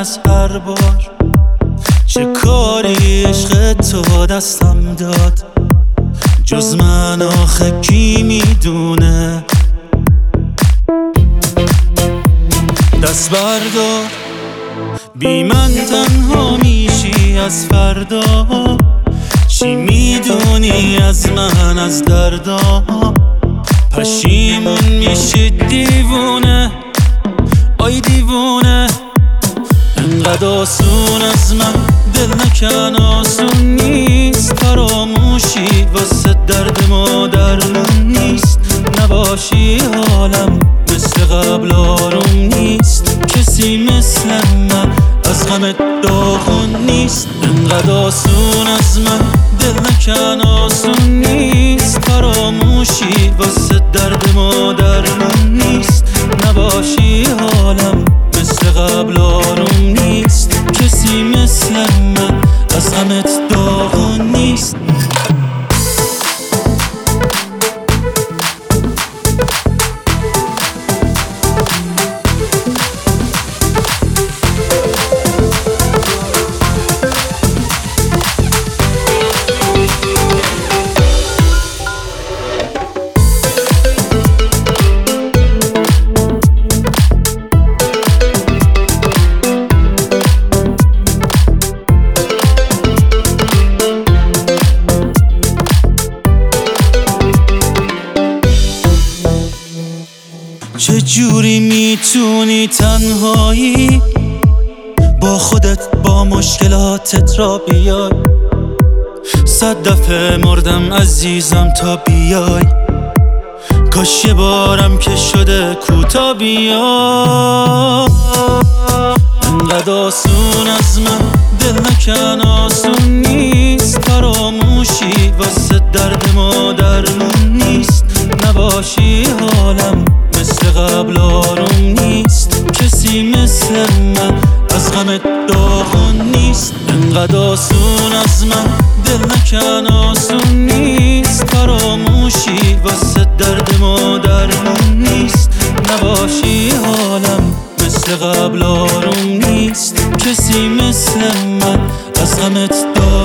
از هر بار. چه کاری عشق تو دستم داد، جز من آخه کی میدونه؟ دست بردار، بی من تنها میشی از فردا. چی میدونی از من از دردا؟ پشیمون میشی دیوونه، آی دیوونه. انقدر آسون از من دل نکن، آسون نیست. فراموشی واسه درد ما درمون نیست. نباشی حالم مثل قبل آروم نیست. کسی مثل من از غمت داغون نیست. انقدر آسون از من دل نکن، آسون نیست. فراموشی واسه درد ما درمون نیست. نباشی حالم مثل قبل آروم نیست. کسی مثل من از غمت داغون نیست. چه جوری میتونی تنهایی با خودت با مشکلاتت را بیای؟ 100 دفعه مردم عزیزم تا بیای. کاش یه بارم که شده کوتا بیای. انقدر آسون از من دل نکن، آسون نیست. فراموشی واسه درد ما درمون نیست. نباشی حالم مثل قبل آروم نیست. کسی مثل من از غمت داغون نیست. انقدر آسون از من دل نکن، آسون نیست. فراموشی واسه درد ما درمون نیست. نباشی حالم مثل قبل آروم نیست. کسی مثل من از غمت داغون